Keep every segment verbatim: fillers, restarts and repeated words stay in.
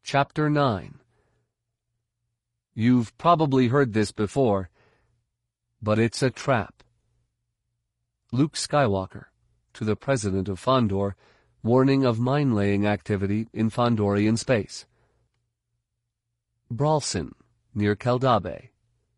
Chapter nine. You've probably heard this before, but it's a trap. Luke Skywalker, to the President of Fondor, warning of mine-laying activity in Fondorian space. Bralson, near Keldabe.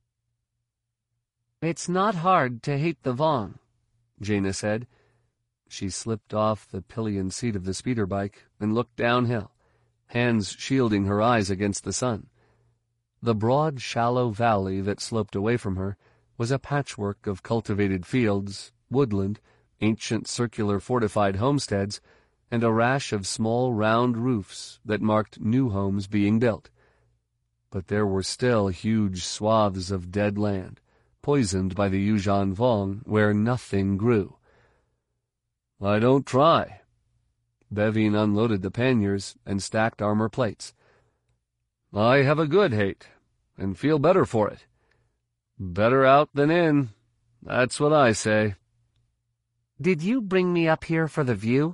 "It's not hard to hate the Vong," Jaina said. She slipped off the pillion seat of the speeder bike and looked downhill, hands shielding her eyes against the sun. The broad, shallow valley that sloped away from her was a patchwork of cultivated fields, woodland, ancient circular fortified homesteads, and a rash of small round roofs that marked new homes being built. But there were still huge swaths of dead land, poisoned by the Yuuzhan Vong, where nothing grew. "I don't try." Bevin unloaded the panniers and stacked armor plates. "I have a good hate, and feel better for it. Better out than in, that's what I say." "Did you bring me up here for the view?"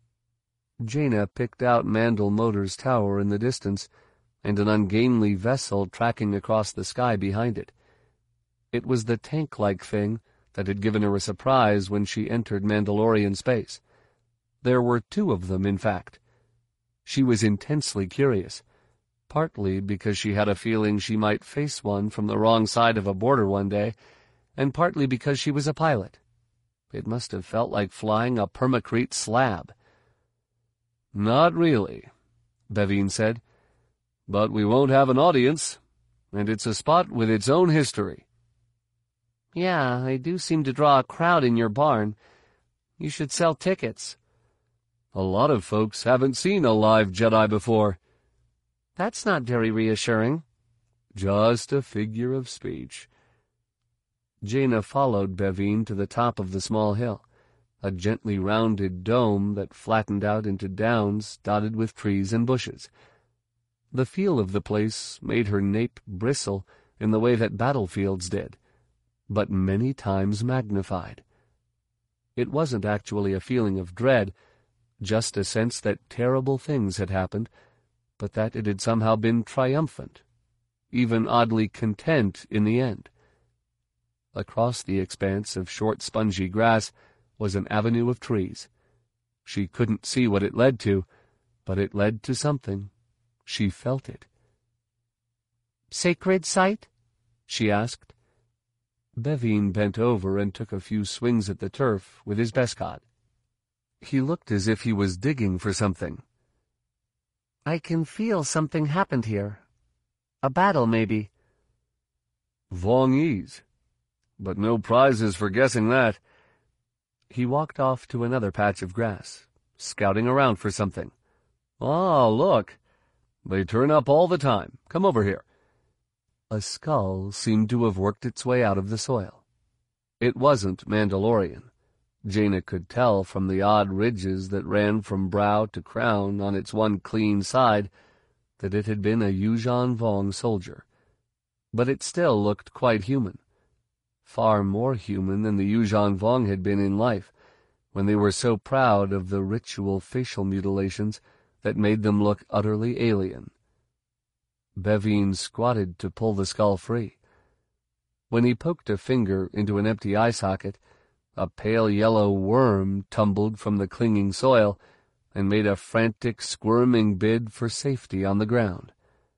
Jaina picked out Mandal Motor's tower in the distance, and an ungainly vessel tracking across the sky behind it. It was the tank-like thing that had given her a surprise when she entered Mandalorian space. There were two of them, in fact. She was intensely curious, partly because she had a feeling she might face one from the wrong side of a border one day, and partly because she was a pilot. It must have felt like flying a permacrete slab. "Not really," Bevin said. "But we won't have an audience, and it's a spot with its own history." "Yeah, I do seem to draw a crowd in your barn. You should sell tickets." "A lot of folks haven't seen a live Jedi before." "That's not very reassuring." "Just a figure of speech." Jaina followed Bevin to the top of the small hill, a gently rounded dome that flattened out into downs dotted with trees and bushes. The feel of the place made her nape bristle in the way that battlefields did, but many times magnified. It wasn't actually a feeling of dread, just a sense that terrible things had happened, but that it had somehow been triumphant, even oddly content in the end. Across the expanse of short, spongy grass was an avenue of trees. She couldn't see what it led to, but it led to something. She felt it. "Sacred site?" she asked. Bevin bent over and took a few swings at the turf with his beskad. He looked as if he was digging for something. "I can feel something happened here. A battle, maybe." "Vongese. But no prizes for guessing that." He walked off to another patch of grass, scouting around for something. "Ah, look. They turn up all the time. Come over here." A skull seemed to have worked its way out of the soil. It wasn't Mandalorian. Jaina could tell from the odd ridges that ran from brow to crown on its one clean side that it had been a Yuuzhan Vong soldier. But it still looked quite human. Far more human than the Yuuzhan Vong had been in life, when they were so proud of the ritual facial mutilations that made them look utterly alien. Bevin squatted to pull the skull free. When he poked a finger into an empty eye socket, a pale yellow worm tumbled from the clinging soil and made a frantic, squirming bid for safety on the ground.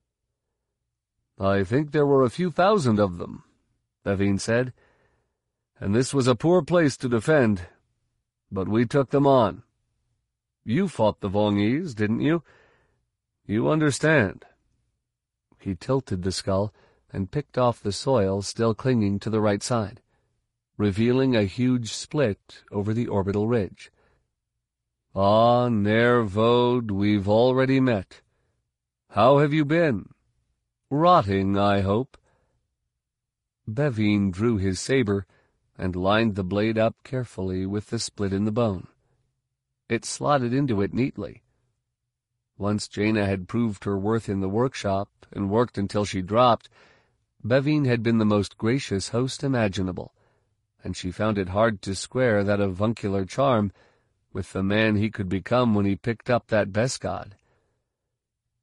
"I think there were a few thousand of them," Bevin said, "and this was a poor place to defend, but we took them on. You fought the Vongese, didn't you? You understand." He tilted the skull and picked off the soil still clinging to the right side, revealing a huge split over the orbital ridge. "Ah, Ner Vod, we've already met. How have you been? Rotting, I hope." Bevin drew his saber and lined the blade up carefully with the split in the bone. It slotted into it neatly. Once Jaina had proved her worth in the workshop and worked until she dropped, Bevin had been the most gracious host imaginable, and she found it hard to square that avuncular charm with the man he could become when he picked up that beskad.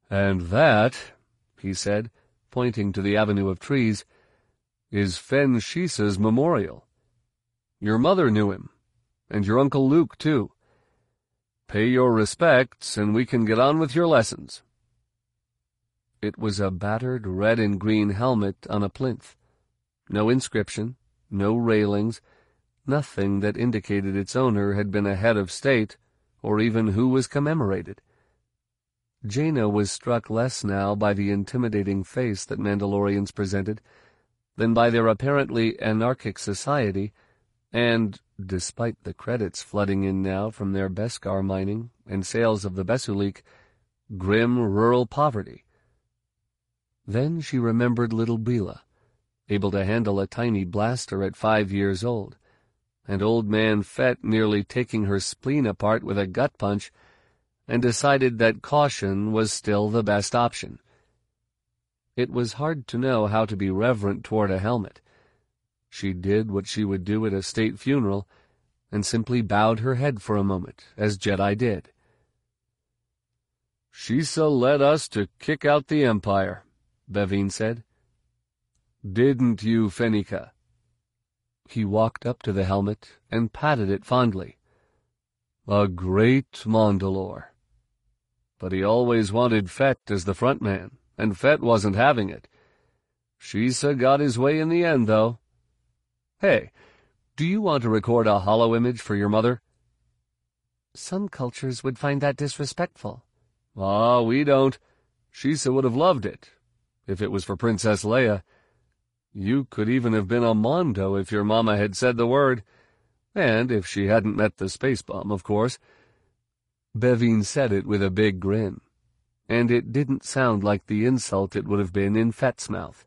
"And that," he said, pointing to the avenue of trees, "is Fen Shisa's memorial. Your mother knew him, and your Uncle Luke, too. Pay your respects, and we can get on with your lessons." It was a battered red and green helmet on a plinth. No inscription, no railings, nothing that indicated its owner had been a head of state, or even who was commemorated. Jaina was struck less now by the intimidating face that Mandalorians presented than by their apparently anarchic society and, despite the credits flooding in now from their Beskar mining and sales of the Besulik, grim rural poverty. Then she remembered little Bila, able to handle a tiny blaster at five years old, and old man Fett nearly taking her spleen apart with a gut punch, and decided that caution was still the best option. It was hard to know how to be reverent toward a helmet. She did what she would do at a state funeral, and simply bowed her head for a moment, as Jedi did. "Shisa led us to kick out the Empire," Bevin said. "Didn't you, Fenika?" He walked up to the helmet and patted it fondly. "A great Mandalore. But he always wanted Fett as the front man, and Fett wasn't having it. Shisa got his way in the end, though. Hey, do you want to record a hollow image for your mother?" "Some cultures would find that disrespectful." "Ah, we don't. Shisa would have loved it, if it was for Princess Leia. You could even have been a Mondo if your mama had said the word, and if she hadn't met the space bomb, of course." Bevin said it with a big grin, and it didn't sound like the insult it would have been in Fett's mouth.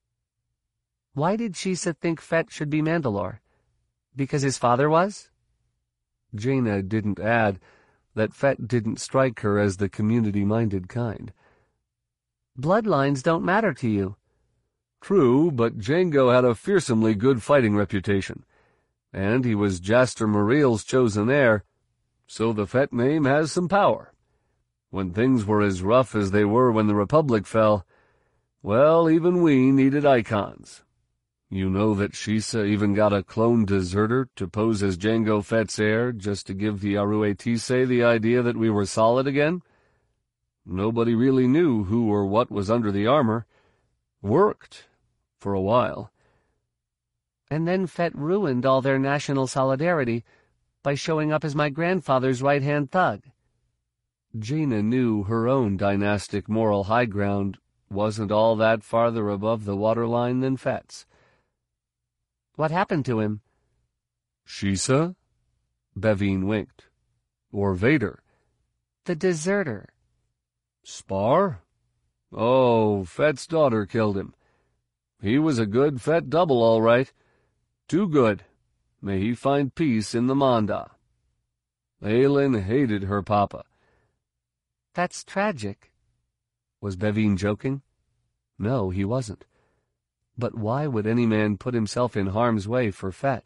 "Why did Shisa think Fett should be Mandalore? Because his father was?" Jaina didn't add that Fett didn't strike her as the community-minded kind. "Bloodlines don't matter to you." "True, but Jango had a fearsomely good fighting reputation, and he was Jaster Muriel's chosen heir, so the Fett name has some power. When things were as rough as they were when the Republic fell, well, even we needed icons. You know that Shisa even got a clone deserter to pose as Jango Fett's heir just to give the Arue Tisei the idea that we were solid again? Nobody really knew who or what was under the armor. Worked, for a while." "And then Fett ruined all their national solidarity by showing up as my grandfather's right-hand thug." Jaina knew her own dynastic moral high ground wasn't all that farther above the waterline than Fett's. "What happened to him?" "Shisa?" Bevin winked. "Or Vader?" "The deserter." "Spar? Oh, Fett's daughter killed him. He was a good Fett double, all right. Too good. May he find peace in the Manda. Aelin hated her papa." "That's tragic." Was Bevin joking? No, he wasn't. But why would any man put himself in harm's way for Fett?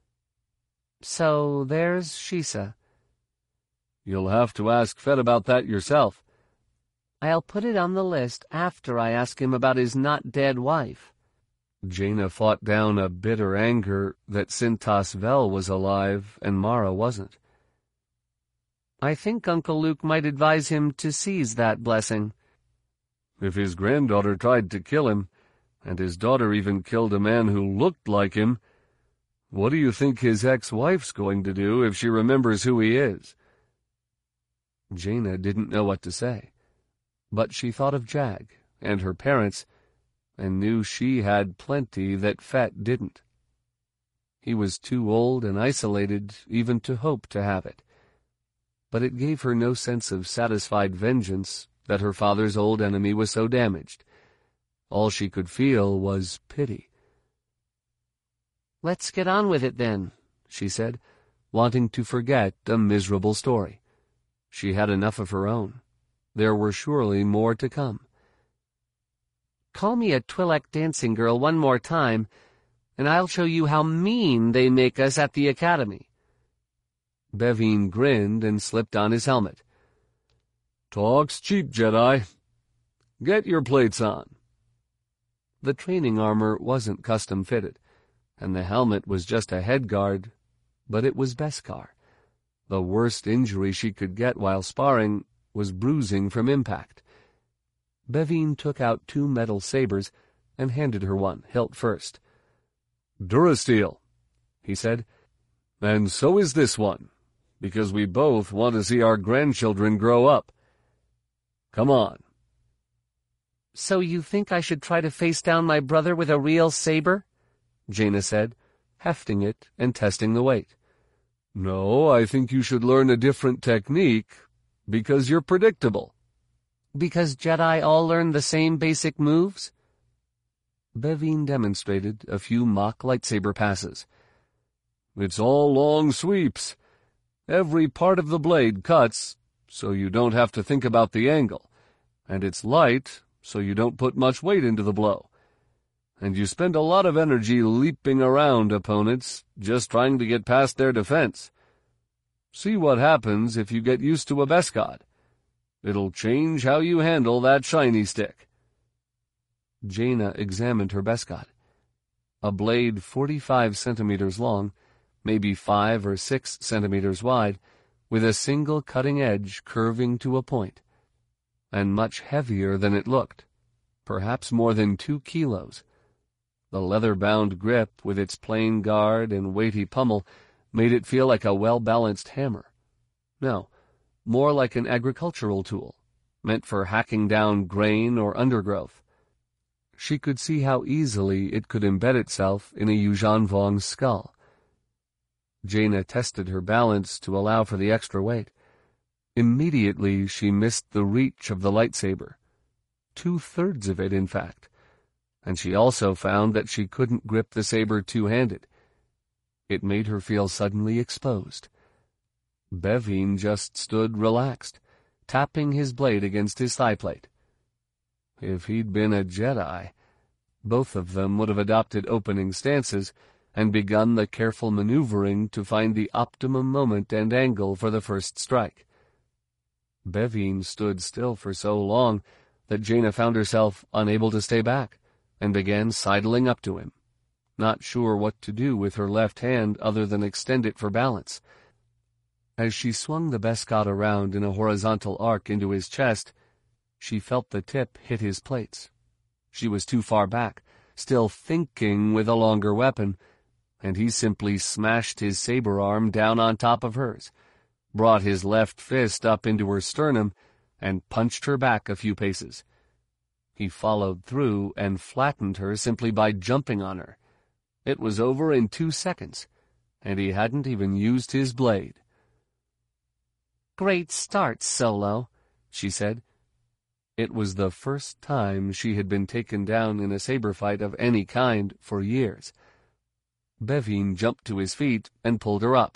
"So there's Shisa." "You'll have to ask Fett about that yourself." "I'll put it on the list after I ask him about his not-dead wife." Jaina fought down a bitter anger that Sintas Vel was alive and Mara wasn't. "I think Uncle Luke might advise him to seize that blessing." "If his granddaughter tried to kill him, and his daughter even killed a man who looked like him, what do you think his ex-wife's going to do if she remembers who he is?" Jaina didn't know what to say, but she thought of Jag and her parents, and knew she had plenty that Fett didn't. He was too old and isolated even to hope to have it, but it gave her no sense of satisfied vengeance that her father's old enemy was so damaged. All she could feel was pity. "Let's get on with it, then," she said, wanting to forget a miserable story. She had enough of her own. There were surely more to come. "Call me a Twi'lek dancing girl one more time, and I'll show you how mean they make us at the Academy." Bevin grinned and slipped on his helmet. "Talk's cheap, Jedi. Get your plates on." The training armor wasn't custom-fitted, and the helmet was just a head guard, but it was Beskar. The worst injury she could get while sparring was bruising from impact. Bevine took out two metal sabers and handed her one, hilt first. "Durasteel," he said, "and so is this one, because we both want to see our grandchildren grow up. Come on." "So you think I should try to face down my brother with a real saber?" Jaina said, hefting it and testing the weight. "No, I think you should learn a different technique, because you're predictable." "Because Jedi all learn the same basic moves?" Bevine demonstrated a few mock lightsaber passes. "It's all long sweeps. Every part of the blade cuts, so you don't have to think about the angle, and it's light, so you don't put much weight into the blow. And you spend a lot of energy leaping around opponents, just trying to get past their defense. See what happens if you get used to a Beskar. It'll change how you handle that shiny stick." Jaina examined her Beskar. A blade forty-five centimeters long, maybe five or six centimeters wide, with a single cutting edge curving to a point, and much heavier than it looked, perhaps more than two kilos. The leather-bound grip, with its plain guard and weighty pummel, made it feel like a well-balanced hammer. No, more like an agricultural tool, meant for hacking down grain or undergrowth. She could see how easily it could embed itself in a Yuuzhan Vong's skull. Jaina tested her balance to allow for the extra weight. Immediately she missed the reach of the lightsaber, two-thirds of it, in fact, and she also found that she couldn't grip the saber two-handed. It made her feel suddenly exposed. Bevine just stood relaxed, tapping his blade against his thigh plate. If he'd been a Jedi, both of them would have adopted opening stances and begun the careful maneuvering to find the optimum moment and angle for the first strike. Bevine stood still for so long that Jaina found herself unable to stay back, and began sidling up to him, not sure what to do with her left hand other than extend it for balance. As she swung the Beskar around in a horizontal arc into his chest, she felt the tip hit his plates. She was too far back, still thinking with a longer weapon, and he simply smashed his saber arm down on top of hers, brought his left fist up into her sternum, and punched her back a few paces. He followed through and flattened her simply by jumping on her. It was over in two seconds, and he hadn't even used his blade. "Great start, Solo," she said. It was the first time she had been taken down in a saber fight of any kind for years. Bevine jumped to his feet and pulled her up.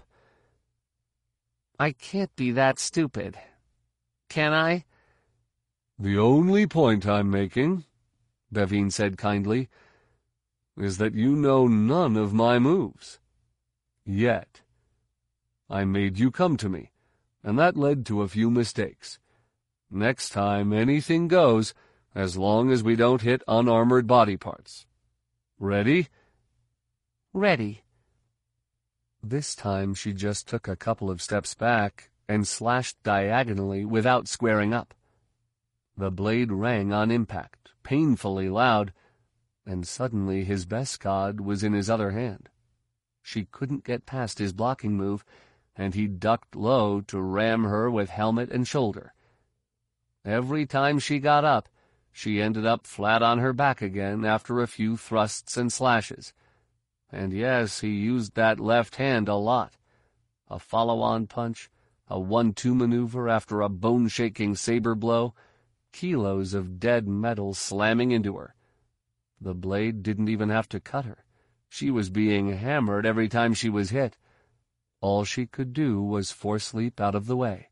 "I can't be that stupid. Can I?" "The only point I'm making," Bevine said kindly, "is that you know none of my moves. Yet. I made you come to me, and that led to a few mistakes. Next time, anything goes, as long as we don't hit unarmored body parts. Ready?" "Ready." This time she just took a couple of steps back and slashed diagonally without squaring up. The blade rang on impact, painfully loud, and suddenly his Beskar was in his other hand. She couldn't get past his blocking move, and he ducked low to ram her with helmet and shoulder. Every time she got up, she ended up flat on her back again after a few thrusts and slashes. And yes, he used that left hand a lot. A follow-on punch, a one-two maneuver after a bone-shaking saber blow, kilos of dead metal slamming into her. The blade didn't even have to cut her. She was being hammered every time she was hit. All she could do was force leap out of the way.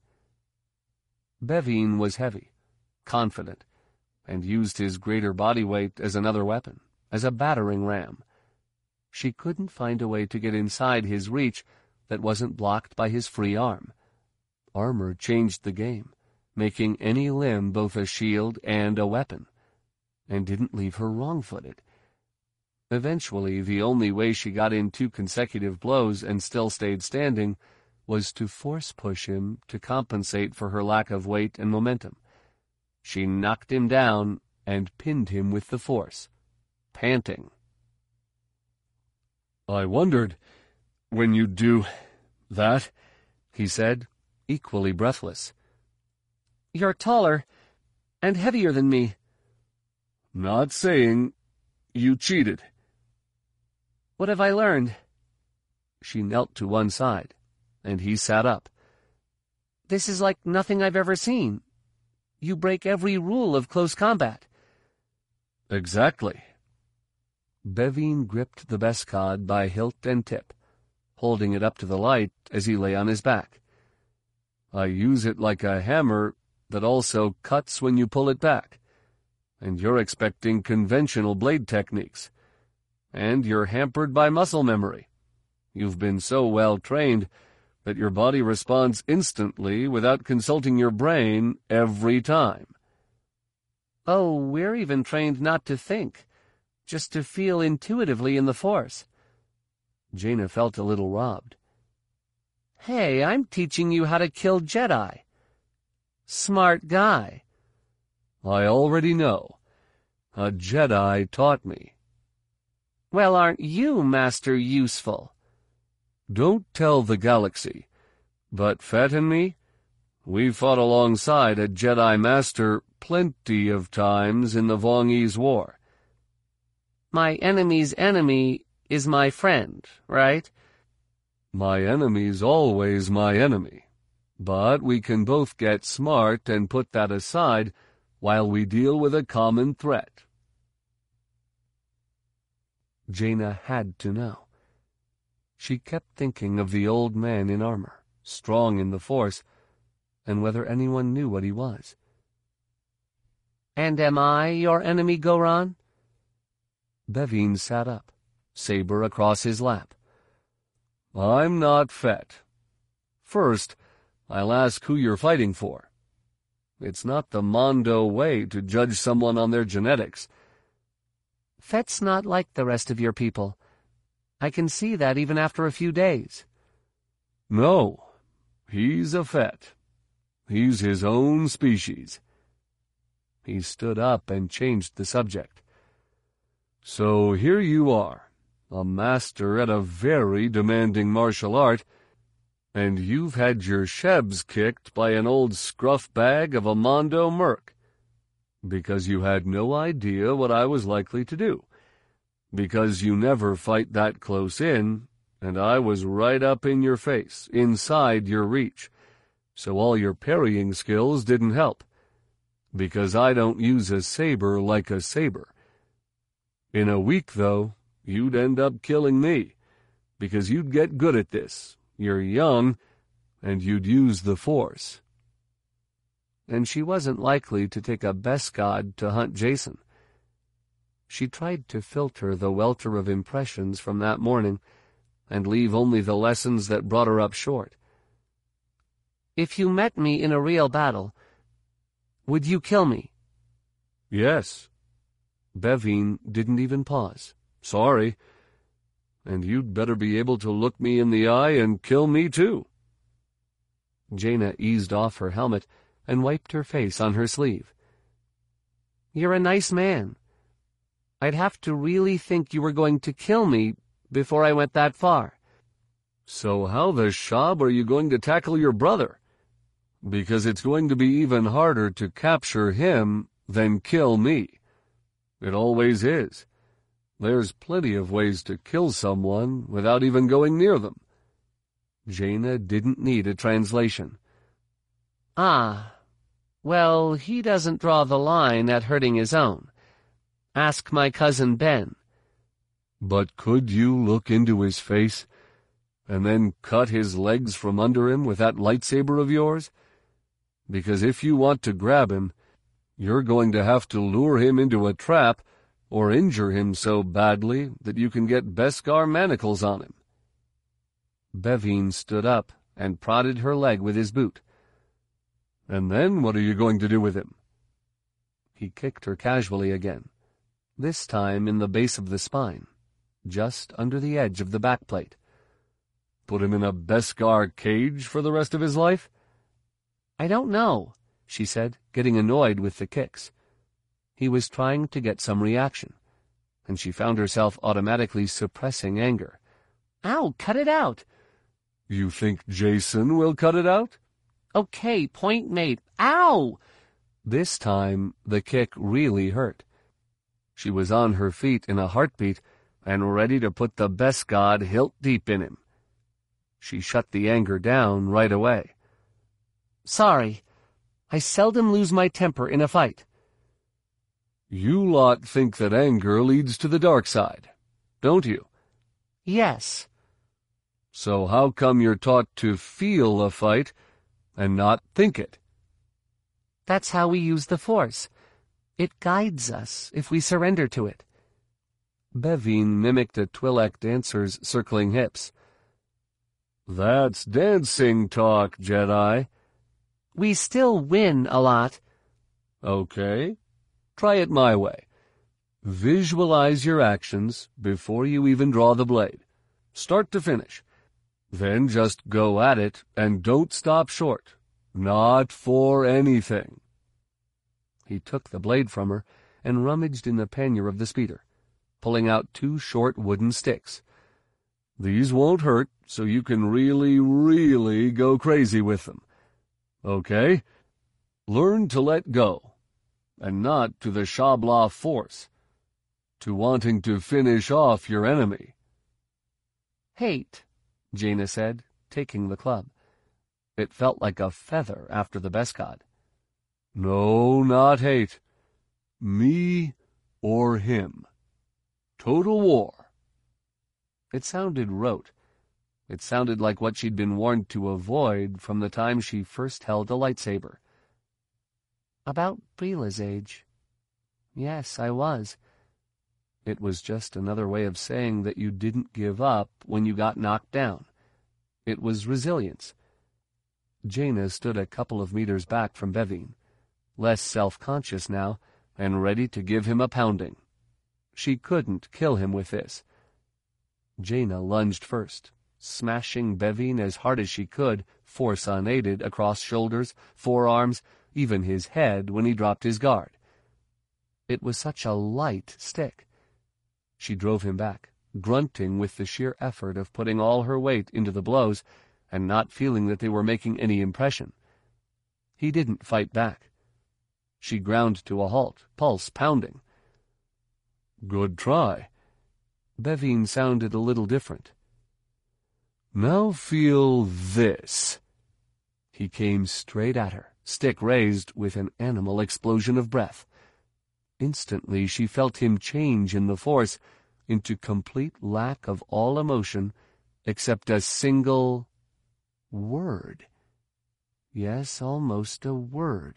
Bevine was heavy, confident, and used his greater body weight as another weapon, as a battering ram. She couldn't find a way to get inside his reach that wasn't blocked by his free arm. Armor changed the game. making any limb both a shield and a weapon, and didn't leave her wrong-footed. Eventually, the only way she got in two consecutive blows and still stayed standing was to force-push him to compensate for her lack of weight and momentum. She knocked him down and pinned him with the force, panting. "I wondered when you'd do that," he said, equally breathless. "You're taller and heavier than me." "Not saying you cheated." "What have I learned?" She knelt to one side, and he sat up. "This is like nothing I've ever seen. You break every rule of close combat." "Exactly." Bevin gripped the Beskod by hilt and tip, holding it up to the light as he lay on his back. "I use it like a hammer that also cuts when you pull it back, and you're expecting conventional blade techniques. And you're hampered by muscle memory. You've been so well trained that your body responds instantly without consulting your brain every time." "Oh, we're even trained not to think, just to feel intuitively in the Force." Jaina felt a little robbed. "Hey, I'm teaching you how to kill Jedi." "Smart guy." "I already know. A Jedi taught me." "Well, aren't you, Master Useful?" "Don't tell the galaxy, but Fett and me, we fought alongside a Jedi Master plenty of times in the Vongese War." "My enemy's enemy is my friend, right?" "My enemy's always my enemy, but we can both get smart and put that aside while we deal with a common threat." Jaina had to know. She kept thinking of the old man in armor, strong in the Force, and whether anyone knew what he was. "And am I your enemy, Goran?" Bevin sat up, saber across his lap. "I'm not Fett. First, I'll ask who you're fighting for. It's not the Mondo way to judge someone on their genetics." "Fett's not like the rest of your people. I can see that even after a few days." "No, he's a Fett. He's his own species." He stood up and changed the subject. "So here you are, a master at a very demanding martial art, and you've had your shebs kicked by an old scruff bag of a Mondo merc, because you had no idea what I was likely to do, because you never fight that close in, and I was right up in your face, inside your reach, so all your parrying skills didn't help, because I don't use a saber like a saber. In a week, though, you'd end up killing me, because you'd get good at this. You're young, and you'd use the Force." And she wasn't likely to take a Beskod to hunt Jacen. She tried to filter the welter of impressions from that morning and leave only the lessons that brought her up short. "If you met me in a real battle, would you kill me?" "Yes." Bevin didn't even pause. "Sorry. And you'd better be able to look me in the eye and kill me too." Jaina eased off her helmet and wiped her face on her sleeve. "You're a nice man. I'd have to really think you were going to kill me before I went that far." "So how the shab are you going to tackle your brother? Because it's going to be even harder to capture him than kill me. It always is. There's plenty of ways to kill someone without even going near them." Jaina didn't need a translation. "Ah, well, he doesn't draw the line at hurting his own. Ask my cousin Ben." "But could you look into his face and then cut his legs from under him with that lightsaber of yours? Because if you want to grab him, you're going to have to lure him into a trap or injure him so badly that you can get Beskar manacles on him." Bevin stood up and prodded her leg with his boot. And then what are you going to do with him?" He kicked her casually again, this time in the base of the spine, just under the edge of the backplate. "Put him in a Beskar cage for the rest of his life?" "I don't know," she said, getting annoyed with the kicks. He was trying to get some reaction, and she found herself automatically suppressing anger. "Ow, cut it out!" "You think Jason will cut it out?" "Okay, point made. Ow!" This time, the kick really hurt. She was on her feet in a heartbeat and ready to put the Beskar hilt deep in him. She shut the anger down right away. "Sorry. I seldom lose my temper in a fight." "You lot think that anger leads to the dark side, don't you?" "Yes." "So how come you're taught to feel a fight and not think it?" "That's how we use the Force. It guides us if we surrender to it." Bevine mimicked a Twi'lek dancer's circling hips. "That's dancing talk, Jedi." "We still win a lot." "Okay. Try it my way. Visualize your actions before you even draw the blade, start to finish. Then just go at it and don't stop short. Not for anything." He took the blade from her and rummaged in the pannier of the speeder, pulling out two short wooden sticks. "These won't hurt, so you can really, really go crazy with them. Okay? Learn to let go, and not to the Shabla Force, to wanting to finish off your enemy." "Hate," Jaina said, taking the club. It felt like a feather after the Beskar. "No, not hate. Me or him. Total war." It sounded rote. It sounded like what she'd been warned to avoid from the time she first held a lightsaber. "About Brila's age. Yes, I was." It was just another way of saying that you didn't give up when you got knocked down. It was resilience. Jaina stood a couple of meters back from Bevine, less self-conscious now, and ready to give him a pounding. She couldn't kill him with this. Jaina lunged first, smashing Bevine as hard as she could, force unaided, across shoulders, forearms, even his head when he dropped his guard. It was such a light stick. She drove him back, grunting with the sheer effort of putting all her weight into the blows and not feeling that they were making any impression. He didn't fight back. She ground to a halt, pulse pounding. "Good try." Bevine sounded a little different. "Now feel this." He came straight at her, stick raised with an animal explosion of breath. Instantly she felt him change in the Force into complete lack of all emotion except a single word. Yes, almost a word.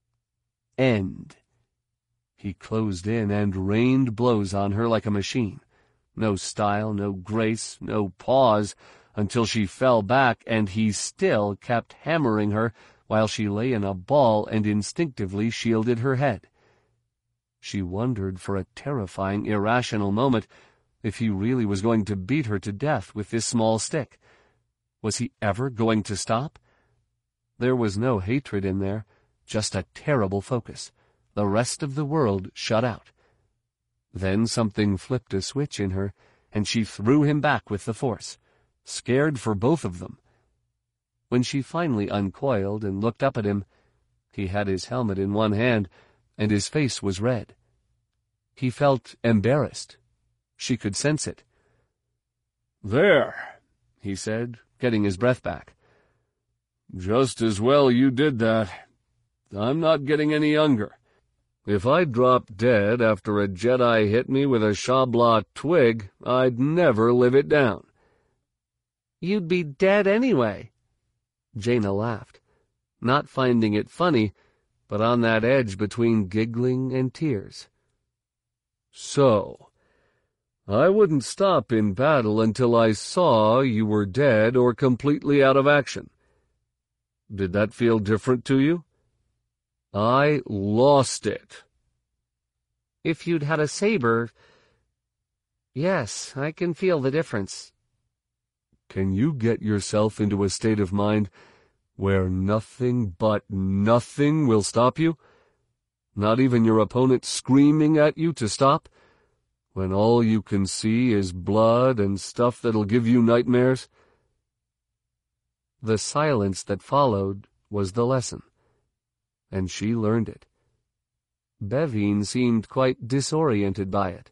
End. He closed in and rained blows on her like a machine. No style, no grace, no pause, until she fell back, and he still kept hammering her while she lay in a ball and instinctively shielded her head. She wondered for a terrifying, irrational moment if he really was going to beat her to death with this small stick. Was he ever going to stop? There was no hatred in there, just a terrible focus, the rest of the world shut out. Then something flipped a switch in her, and she threw him back with the Force, scared for both of them. When she finally uncoiled and looked up at him, he had his helmet in one hand, and his face was red. He felt embarrassed. She could sense it. "There," he said, getting his breath back. "Just as well you did that. I'm not getting any younger. If I dropped dead after a Jedi hit me with a Shabla twig, I'd never live it down." "You'd be dead anyway." Jaina laughed, not finding it funny, but on that edge between giggling and tears. "So, I wouldn't stop in battle until I saw you were dead or completely out of action. Did that feel different to you?" I lost it. If you'd had a saber... Yes, I can feel the difference. Can you get yourself into a state of mind where nothing but nothing will stop you? Not even your opponent screaming at you to stop? When all you can see is blood and stuff that'll give you nightmares? The silence that followed was the lesson, and she learned it. Bevin seemed quite disoriented by it.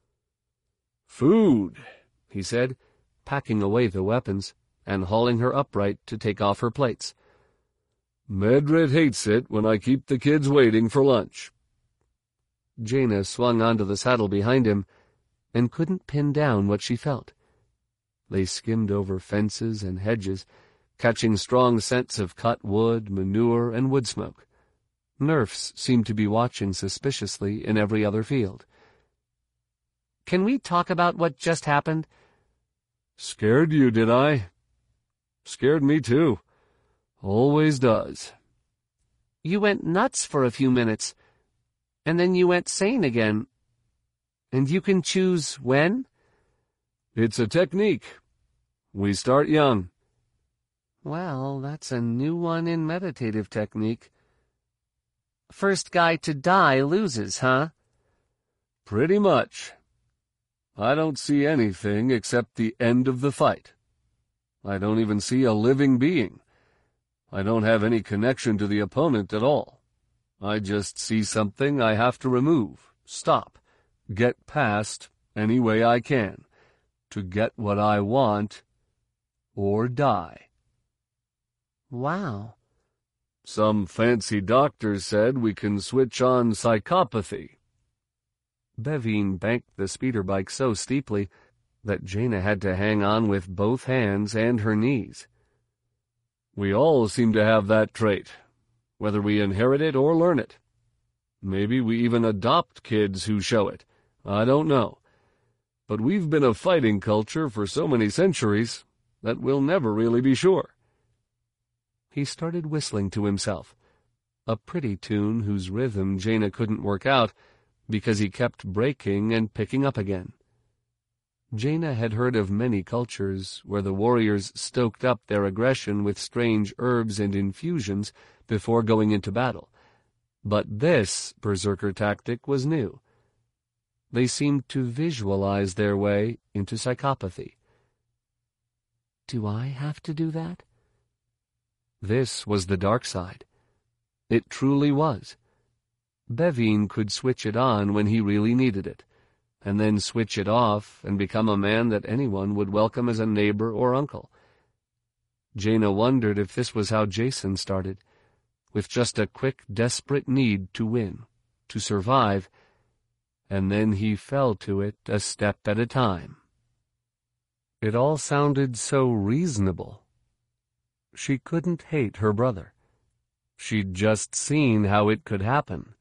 "Food," he said, packing away the weapons and hauling her upright to take off her plates. "Medred hates it when I keep the kids waiting for lunch." Jaina swung onto the saddle behind him and couldn't pin down what she felt. They skimmed over fences and hedges, catching strong scents of cut wood, manure, and wood smoke. Nerfs seemed to be watching suspiciously in every other field. "Can we talk about what just happened?" "Scared you, did I?" "Scared me too. Always does." "You went nuts for a few minutes, and then you went sane again. And you can choose when?" "It's a technique. We start young." "Well, that's a new one in meditative technique. First guy to die loses, huh?" "Pretty much. I don't see anything except the end of the fight. I don't even see a living being. I don't have any connection to the opponent at all. I just see something I have to remove, stop, get past any way I can, to get what I want, or die." "Wow." "Some fancy doctor said we can switch on psychopathy." Bevin banked the speeder bike so steeply that Jaina had to hang on with both hands and her knees. "We all seem to have that trait, whether we inherit it or learn it. Maybe we even adopt kids who show it. I don't know. But we've been a fighting culture for so many centuries that we'll never really be sure." He started whistling to himself, a pretty tune whose rhythm Jaina couldn't work out because he kept breaking and picking up again. Jaina had heard of many cultures where the warriors stoked up their aggression with strange herbs and infusions before going into battle, but this berserker tactic was new. They seemed to visualize their way into psychopathy. Do I have to do that? This was the dark side. It truly was. Bevin could switch it on when he really needed it, and then switch it off and become a man that anyone would welcome as a neighbor or uncle. Jaina wondered if this was how Jason started, with just a quick, desperate need to win, to survive, and then he fell to it a step at a time. It all sounded so reasonable. She couldn't hate her brother. She'd just seen how it could happen.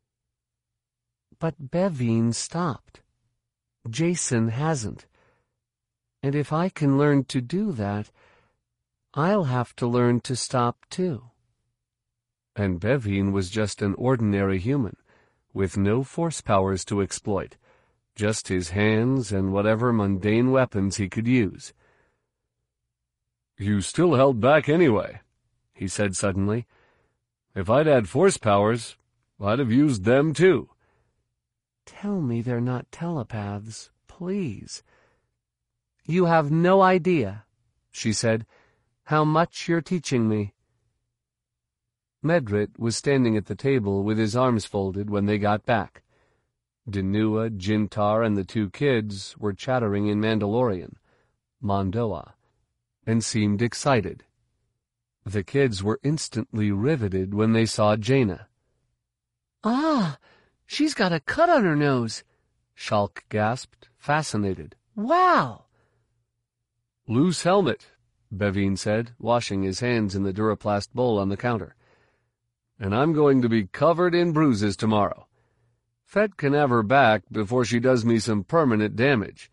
But Bevin stopped. Jason hasn't. And if I can learn to do that, I'll have to learn to stop too. And Bevin was just an ordinary human, with no force powers to exploit, just his hands and whatever mundane weapons he could use. "You still held back anyway," he said suddenly. "If I'd had force powers, I'd have used them too." Tell me they're not telepaths, please. You have no idea, she said, how much you're teaching me. Medred was standing at the table with his arms folded when they got back. Dinua, Jintar, and the two kids were chattering in Mandalorian, Mondoa, and seemed excited. The kids were instantly riveted when they saw Jaina. "Ah, she's got a cut on her nose," Shulk gasped, fascinated. "Wow!" "Loose helmet," Bevin said, washing his hands in the Duraplast bowl on the counter. "And I'm going to be covered in bruises tomorrow. Fett can have her back before she does me some permanent damage."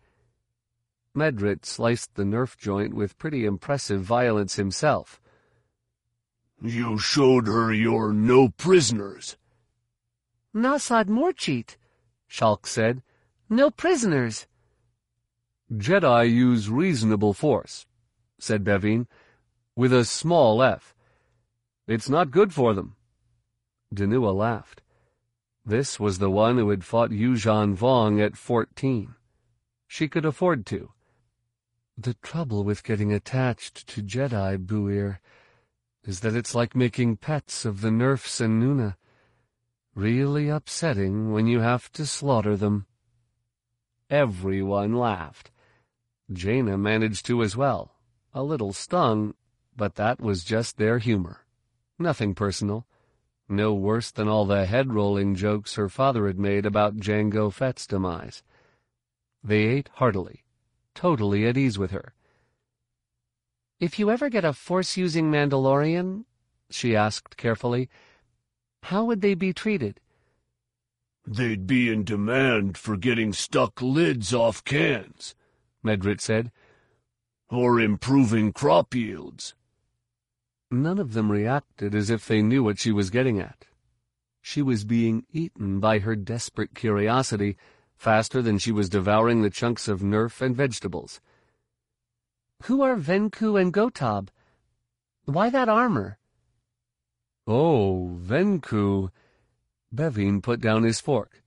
Medred sliced the Nerf joint with pretty impressive violence himself. You showed her your no prisoners. Nasad Morchit, Shulk said. No prisoners. Jedi use reasonable force, said Bevin, with a small f. It's not good for them. Dinua laughed. This was the one who had fought Yuuzhan Vong at fourteen. She could afford to. The trouble with getting attached to Jedi, Buir, is that it's like making pets of the Nerfs and Nuna. Really upsetting when you have to slaughter them. Everyone laughed. Jaina managed to as well, a little stung, but that was just their humor. Nothing personal. No worse than all the head-rolling jokes her father had made about Jango Fett's demise. They ate heartily, totally at ease with her. If you ever get a Force-using Mandalorian, she asked carefully, how would they be treated? They'd be in demand for getting stuck lids off cans, Medrit said, or improving crop yields. None of them reacted as if they knew what she was getting at. She was being eaten by her desperate curiosity faster than she was devouring the chunks of Nerf and vegetables. Who are Venku and Gotab? Why that armor? Oh, Venku. Bevin put down his fork.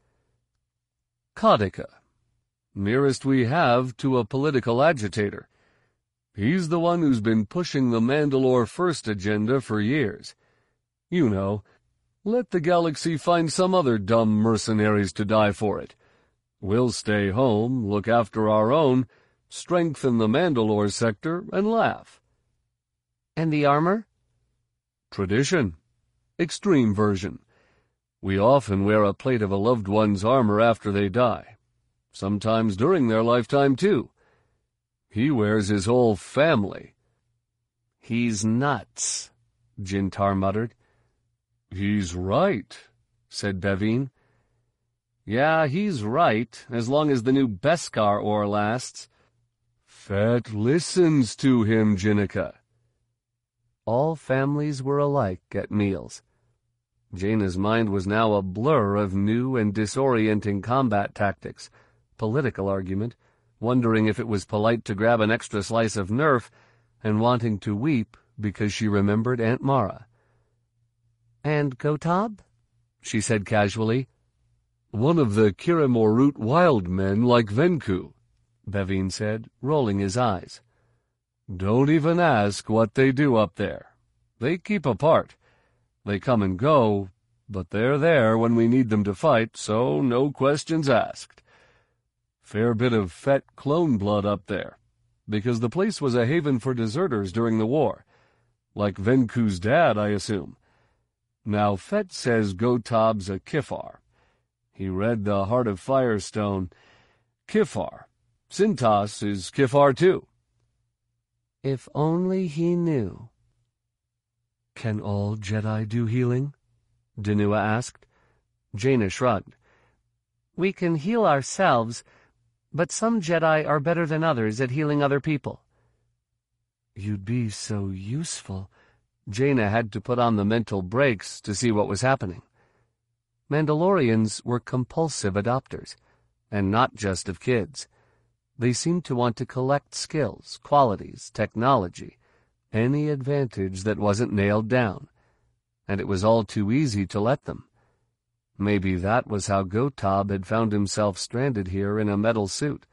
Kadika. Nearest we have to a political agitator. He's the one who's been pushing the Mandalore First agenda for years. You know, let the galaxy find some other dumb mercenaries to die for it. We'll stay home, look after our own, strengthen the Mandalore sector, and laugh. And the armor? Tradition. Extreme version. We often wear a plate of a loved one's armor after they die. Sometimes during their lifetime, too. He wears his whole family. He's nuts, Jintar muttered. He's right, said Bevin. Yeah, he's right, as long as the new Beskar ore lasts. Fett listens to him, Jinika. All families were alike at meals. Jaina's mind was now a blur of new and disorienting combat tactics, political argument, wondering if it was polite to grab an extra slice of Nerf, and wanting to weep because she remembered Aunt Mara. And Gotab? She said casually. One of the Kirimorut wild men like Venku, Bevin said, rolling his eyes. Don't even ask what they do up there. They keep apart. They come and go, but they're there when we need them to fight, so no questions asked. Fair bit of Fett clone blood up there, because the place was a haven for deserters during the war. Like Venku's dad, I assume. Now Fett says Gotab's a Kifar. He read the Heart of Firestone. Kifar. Sintas is Kifar too. If only he knew. Can all Jedi do healing? Dinua asked. Jaina shrugged. We can heal ourselves, but some Jedi are better than others at healing other people. You'd be so useful. Jaina had to put on the mental brakes to see what was happening. Mandalorians were compulsive adopters, and not just of kids. They seemed to want to collect skills, qualities, technology, any advantage that wasn't nailed down, and it was all too easy to let them. Maybe that was how Gotab had found himself stranded here in a metal suit.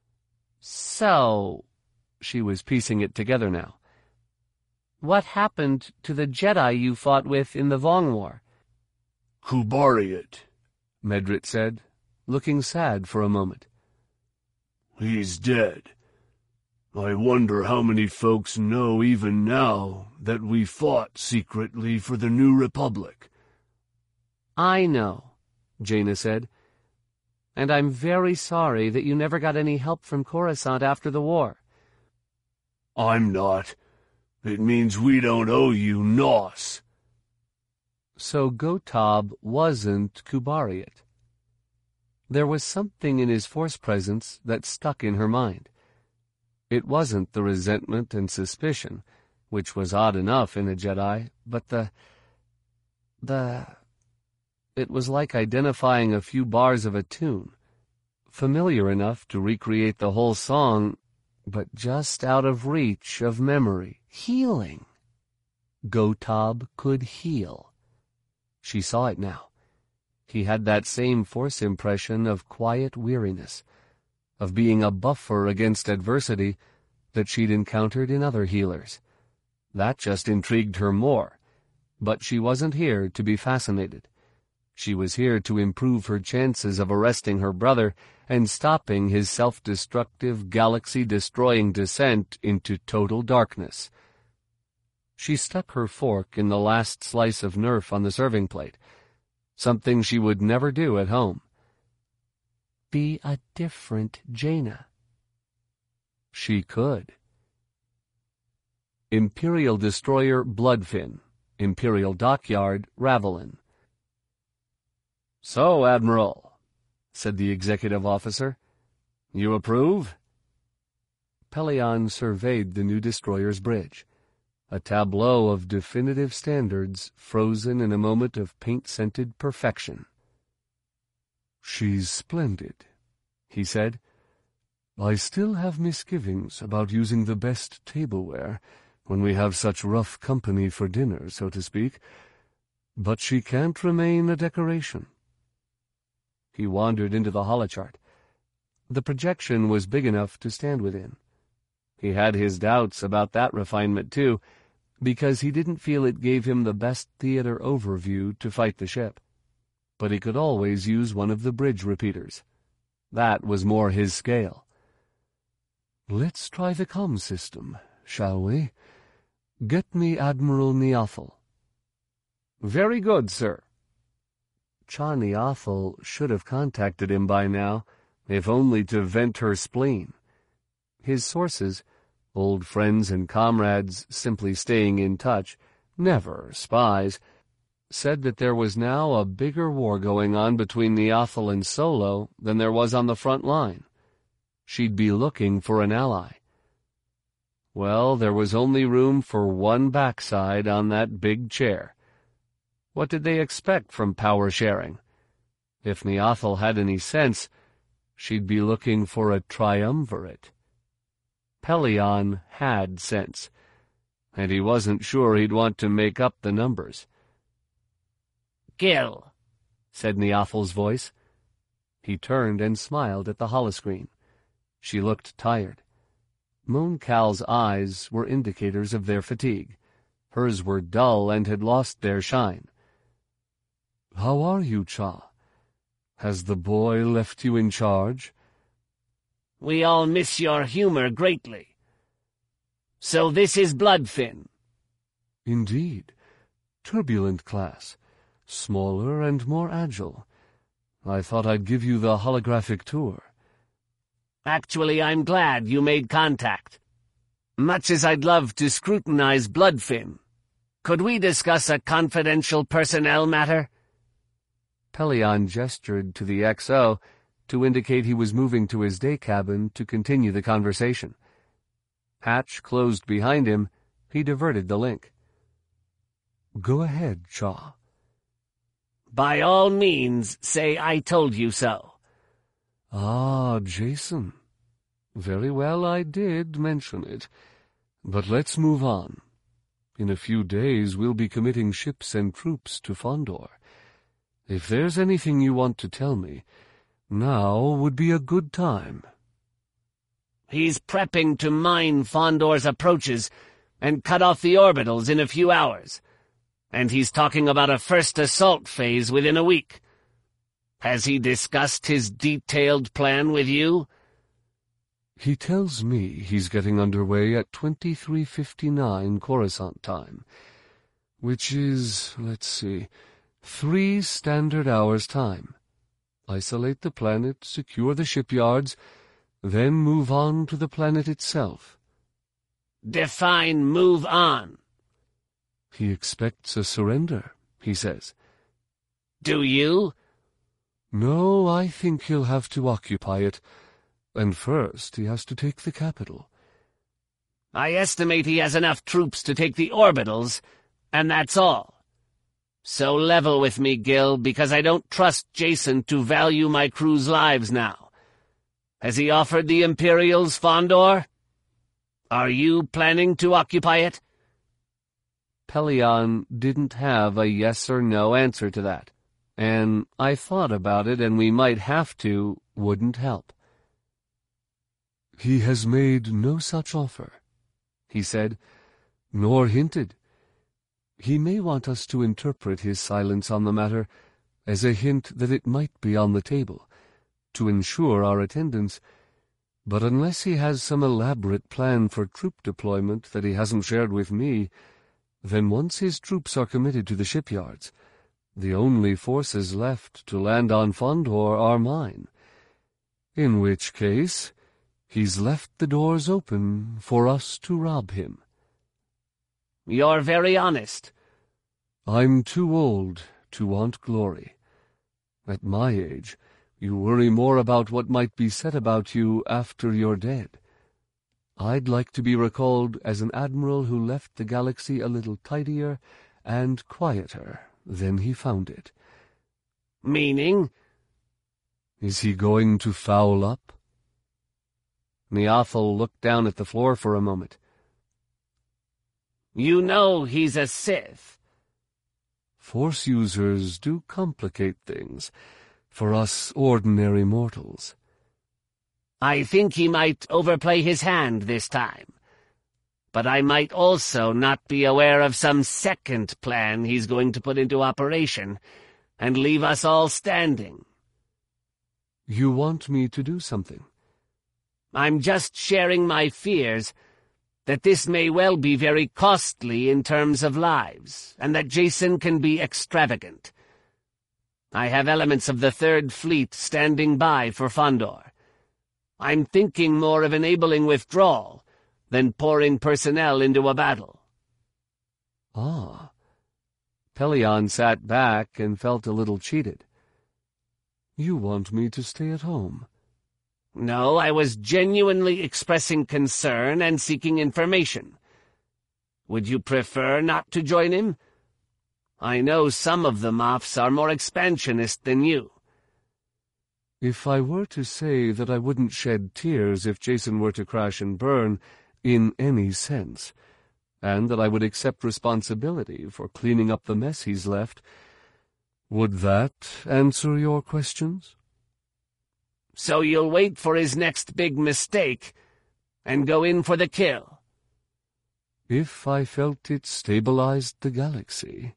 So, she was piecing it together now. What happened to the Jedi you fought with in the Vong War? Kubariat, Medrit said, looking sad for a moment. He's dead. I wonder how many folks know even now that we fought secretly for the New Republic. I know, Jaina said, and I'm very sorry that you never got any help from Coruscant after the war. I'm not. It means we don't owe you nos. So Gotab wasn't Kubariat. There was something in his Force presence that stuck in her mind. It wasn't the resentment and suspicion. which was odd enough in a Jedi, but the... the... It was like identifying a few bars of a tune, familiar enough to recreate the whole song, but just out of reach of memory. Healing. Gotab could heal. She saw it now. He had that same force impression of quiet weariness, of being a buffer against adversity that she'd encountered in other healers. That just intrigued her more, but she wasn't here to be fascinated. She was here to improve her chances of arresting her brother and stopping his self-destructive, galaxy-destroying descent into total darkness. She stuck her fork in the last slice of Nerf on the serving plate, something she would never do at home. Be a different Jaina. She could. Imperial Destroyer Bloodfin, Imperial Dockyard, Ravelin. "So, Admiral," said the executive officer, "you approve?" Pellaeon surveyed the new destroyer's bridge, a tableau of definitive standards frozen in a moment of paint-scented perfection. "She's splendid," he said. "I still have misgivings about using the best tableware when we have such rough company for dinner, so to speak, but she can't remain a decoration." He wandered into the holochart. The projection was big enough to stand within. He had his doubts about that refinement, too, because he didn't feel it gave him the best theater overview to fight the ship. But he could always use one of the bridge repeaters. That was more his scale. "Let's try the comm system, shall we? Get me Admiral Niathal." "Very good, sir." Cha Niathal should have contacted him by now, if only to vent her spleen. His sources, old friends and comrades simply staying in touch, never spies, said that there was now a bigger war going on between Niathal and Solo than there was on the front line. She'd be looking for an ally. Well, there was only room for one backside on that big chair. What did they expect from power sharing? If Niathal had any sense, she'd be looking for a triumvirate. Pellaeon had sense, and he wasn't sure he'd want to make up the numbers. "Gil," said Niathal's voice. He turned and smiled at the holoscreen. She looked tired. Moon Cal's eyes were indicators of their fatigue. Hers were dull and had lost their shine. "How are you, Cha? Has the boy left you in charge?" "We all miss your humor greatly. So this is Bloodfin." "Indeed. Turbulent class. Smaller and more agile. I thought I'd give you the holographic tour." "Actually, I'm glad you made contact. Much as I'd love to scrutinize Bloodfin, could we discuss a confidential personnel matter?" Pellaeon gestured to the X O to indicate he was moving to his day cabin to continue the conversation. Hatch closed behind him. He diverted the link. "Go ahead, Cha." "By all means, say I told you so." "Ah, Jason. Very well, I did mention it. But let's move on. In a few days we'll be committing ships and troops to Fondor. If there's anything you want to tell me, now would be a good time." "He's prepping to mine Fondor's approaches and cut off the orbitals in a few hours. And he's talking about a first assault phase within a week. Has he discussed his detailed plan with you?" "He tells me he's getting underway at twenty-three fifty-nine Coruscant time, which is, let's see, three standard hours time. Isolate the planet, secure the shipyards, then move on to the planet itself." "Define move on." "He expects a surrender, he says." "Do you?" "No, I think he'll have to occupy it, and first he has to take the capital." I estimate he has enough troops to take the orbitals, and that's all. So level with me, Gil, because I don't trust Jacen to value my crew's lives now. Has he offered the Imperials Fondor? Are you planning to occupy it? Pellaeon didn't have a yes or no answer to that, and I thought about it, and we might have to wouldn't help. "He has made no such offer," he said, "nor hinted. He may want us to interpret his silence on the matter as a hint that it might be on the table, to ensure our attendance, but unless he has some elaborate plan for troop deployment that he hasn't shared with me, then once his troops are committed to the shipyards, the only forces left to land on Fondor are mine, in which case he's left the doors open for us to rob him." You're very honest. I'm too old to want glory. At my age, you worry more about what might be said about you after you're dead. I'd like to be recalled as an admiral who left the galaxy a little tidier and quieter than he found it. Meaning? Is he going to foul up? Niathal looked down at the floor for a moment. You know he's a Sith. Force users do complicate things for us ordinary mortals. I think he might overplay his hand this time. But I might also not be aware of some second plan he's going to put into operation and leave us all standing. You want me to do something? I'm just sharing my fears that this may well be very costly in terms of lives, and that Jacen can be extravagant. I have elements of the Third Fleet standing by for Fondor. I'm thinking more of enabling withdrawal than pouring personnel into a battle. Ah. Pellaeon sat back and felt a little cheated. You want me to stay at home? No, I was genuinely expressing concern and seeking information. Would you prefer not to join him? I know some of the Moffs are more expansionist than you. If I were to say that I wouldn't shed tears if Jacen were to crash and burn, in any sense, and that I would accept responsibility for cleaning up the mess he's left, would that answer your questions? So you'll wait for his next big mistake and go in for the kill? If I felt it stabilized the galaxy.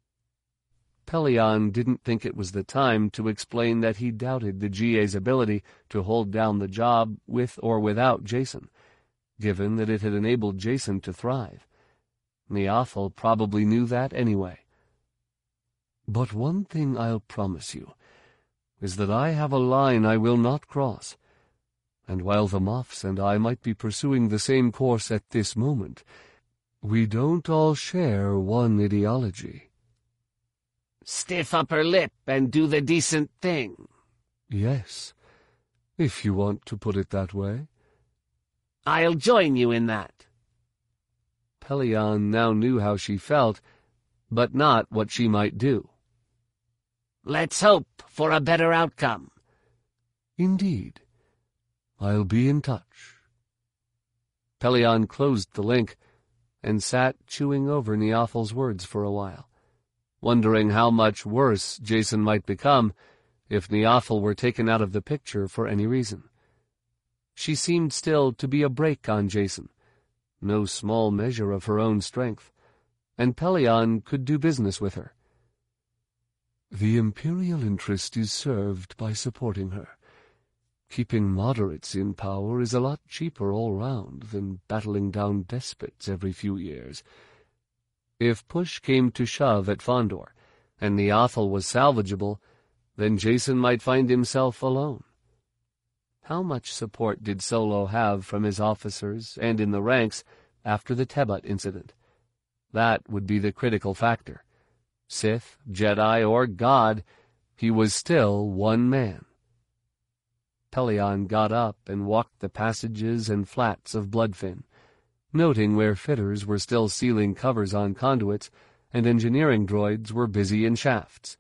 Pellaeon didn't think it was the time to explain that he doubted the G A's ability to hold down the job with or without Jacen, given that it had enabled Jacen to thrive. Niathal probably knew that anyway. But one thing I'll promise you is that I have a line I will not cross, and while the Moffs and I might be pursuing the same course at this moment, we don't all share one ideology. Stiff upper lip and do the decent thing. Yes, if you want to put it that way. I'll join you in that. Pellaeon now knew how she felt, but not what she might do. Let's hope for a better outcome. Indeed. I'll be in touch. Pellaeon closed the link and sat chewing over Niathal's words for a while, wondering how much worse Jacen might become if Niathal were taken out of the picture for any reason. She seemed still to be a brake on Jacen, no small measure of her own strength, and Pellaeon could do business with her. The Imperial interest is served by supporting her. Keeping moderates in power is a lot cheaper all round than battling down despots every few years. If push came to shove at Fondor, and Niathal was salvageable, then Jacen might find himself alone. How much support did Solo have from his officers and in the ranks after the Tebut incident? That would be the critical factor. Sith, Jedi, or God, he was still one man. Pellaeon got up and walked the passages and flats of Bloodfin, noting where fitters were still sealing covers on conduits and engineering droids were busy in shafts.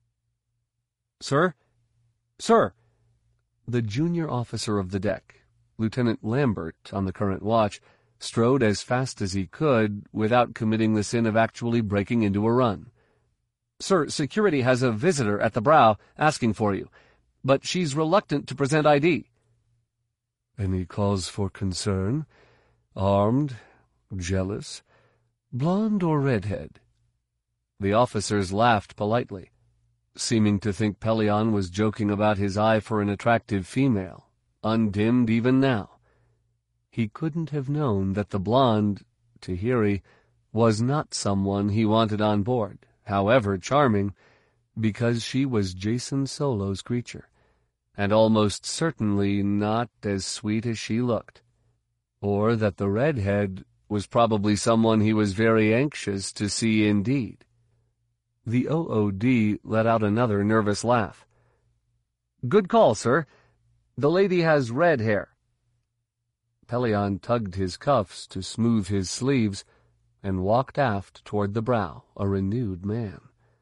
"Sir? Sir!" The junior officer of the deck, Lieutenant Lambert, on the current watch, strode as fast as he could without committing the sin of actually breaking into a run. "Sir, security has a visitor at the brow asking for you, but she's reluctant to present I D. "Any cause for concern? Armed? Jealous? Blonde or redhead?" The officers laughed politely, seeming to think Pellaeon was joking about his eye for an attractive female, undimmed even now. He couldn't have known that the blonde, Tahiri, was not someone he wanted on board, however charming, because she was Jacen Solo's creature, and almost certainly not as sweet as she looked, or that the redhead was probably someone he was very anxious to see indeed. The O O D let out another nervous laugh. "Good call, sir. The lady has red hair." Pellaeon tugged his cuffs to smooth his sleeves and walked aft toward the brow, a renewed man.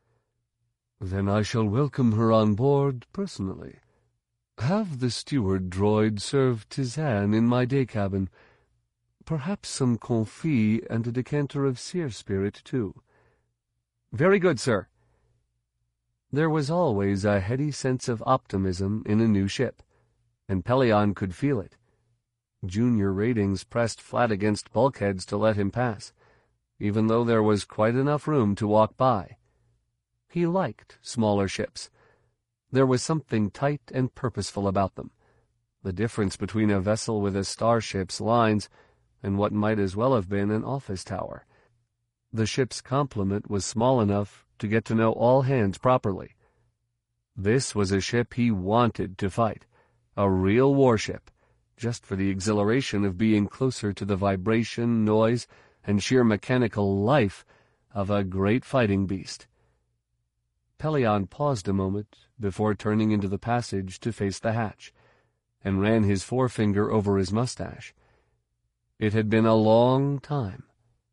"Then I shall welcome her on board personally. Have the steward droid serve tisane in my day cabin. Perhaps some confit and a decanter of seer spirit, too." "Very good, sir." There was always a heady sense of optimism in a new ship, and Pellaeon could feel it. Junior ratings pressed flat against bulkheads to let him pass, even though there was quite enough room to walk by. He liked smaller ships. There was something tight and purposeful about them, the difference between a vessel with a starship's lines and what might as well have been an office tower. The ship's complement was small enough to get to know all hands properly. This was a ship he wanted to fight, a real warship, just for the exhilaration of being closer to the vibration, noise, and sheer mechanical life of a great fighting beast. Pellaeon paused a moment before turning into the passage to face the hatch, and ran his forefinger over his mustache. It had been a long time.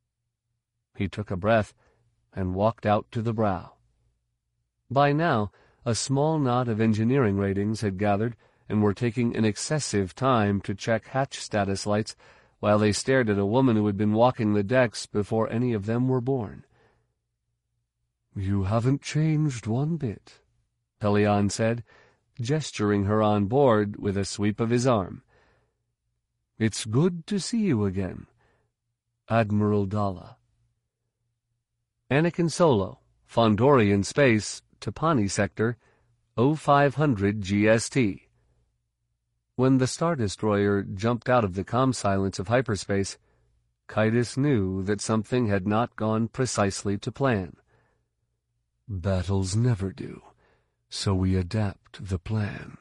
He took a breath and walked out to the brow. By now, a small knot of engineering ratings had gathered and were taking an excessive time to check hatch status lights while they stared at a woman who had been walking the decks before any of them were born. "You haven't changed one bit," Pellaeon said, gesturing her on board with a sweep of his arm. "It's good to see you again, Admiral Dalla." Anakin Solo, Fondorian Space, Tapani Sector, oh five hundred G S T. When the Star Destroyer jumped out of the comm silence of hyperspace, Kaitis knew that something had not gone precisely to plan. "Battles never do, so we adapt the plan."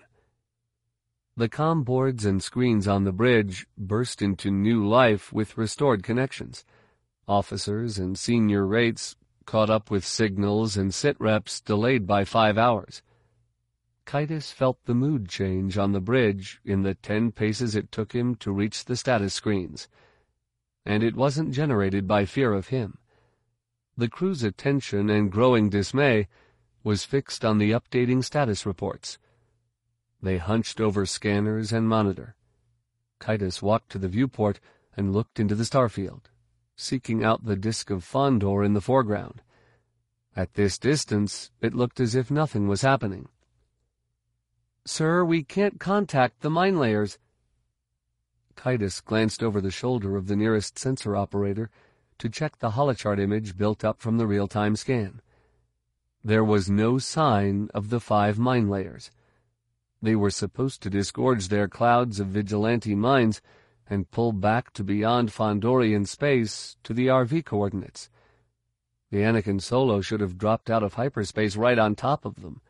The comm boards and screens on the bridge burst into new life with restored connections. Officers and senior rates caught up with signals and sit reps delayed by five hours. Kaitis felt the mood change on the bridge in the ten paces it took him to reach the status screens. And it wasn't generated by fear of him. The crew's attention and growing dismay was fixed on the updating status reports. They hunched over scanners and monitor. Kaitis walked to the viewport and looked into the starfield, seeking out the disk of Fondor in the foreground. At this distance, it looked as if nothing was happening. "Sir, we can't contact the mine layers." Kaitis glanced over the shoulder of the nearest sensor operator to check the holochart image built up from the real-time scan. There was no sign of the five mine layers. They were supposed to disgorge their clouds of vigilante mines and pull back to beyond Fondorian space to the R V coordinates. The Anakin Solo should have dropped out of hyperspace right on top of them.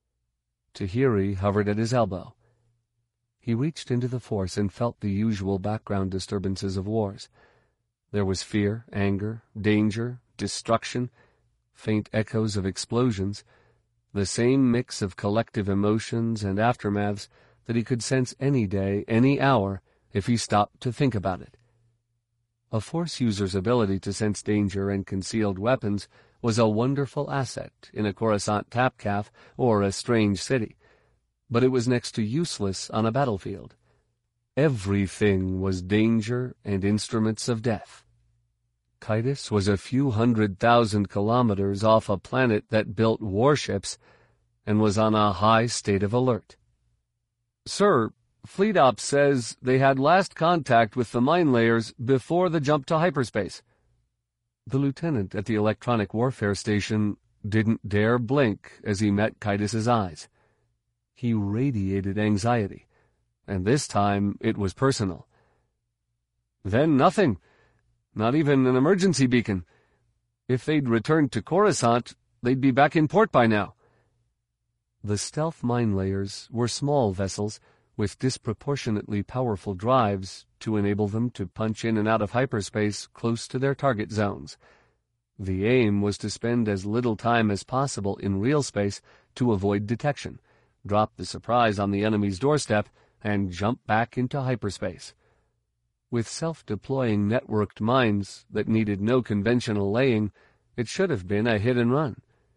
Tahiri hovered at his elbow. He reached into the Force and felt the usual background disturbances of wars. There was fear, anger, danger, destruction, faint echoes of explosions, the same mix of collective emotions and aftermaths that he could sense any day, any hour, if he stopped to think about it. A Force user's ability to sense danger and concealed weapons was a wonderful asset in a Coruscant tapcaf or a strange city, but it was next to useless on a battlefield. Everything was danger and instruments of death. Kaitis was a few hundred thousand kilometers off a planet that built warships and was on a high state of alert. "Sir, Fleet Ops says they had last contact with the mine layers before the jump to hyperspace." The lieutenant at the electronic warfare station didn't dare blink as he met Kaitis's eyes. He radiated anxiety, and this time it was personal. "Then nothing. Not even an emergency beacon. If they'd returned to Coruscant, they'd be back in port by now." The stealth mine layers were small vessels with disproportionately powerful drives to enable them to punch in and out of hyperspace close to their target zones. The aim was to spend as little time as possible in real space to avoid detection, drop the surprise on the enemy's doorstep, and jump back into hyperspace. With self-deploying networked mines that needed no conventional laying, it should have been a hit and run.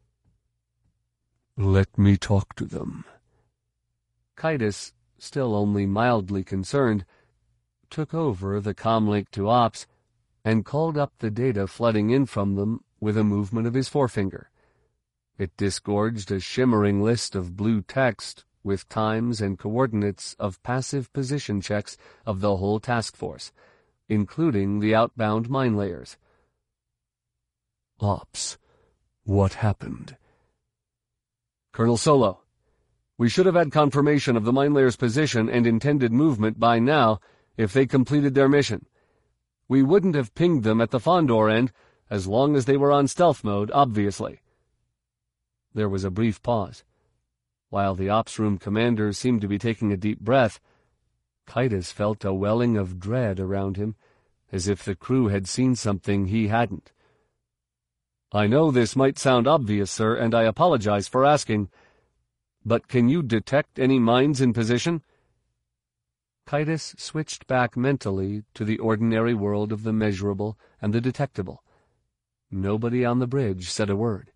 "Let me talk to them." Kaitis, still only mildly concerned, took over the comlink to Ops and called up the data flooding in from them with a movement of his forefinger. It disgorged a shimmering list of blue text with times and coordinates of passive position checks of the whole task force, including the outbound mine layers. "Ops, what happened?" "Colonel Solo, we should have had confirmation of the mine layers' position and intended movement by now if they completed their mission. We wouldn't have pinged them at the Fondor end as long as they were on stealth mode, obviously." There was a brief pause. While the ops room commander seemed to be taking a deep breath, Kaitis felt a welling of dread around him, as if the crew had seen something he hadn't. "I know this might sound obvious, sir, and I apologize for asking, but can you detect any mines in position?" Kaitis switched back mentally to the ordinary world of the measurable and the detectable. Nobody on the bridge said a word.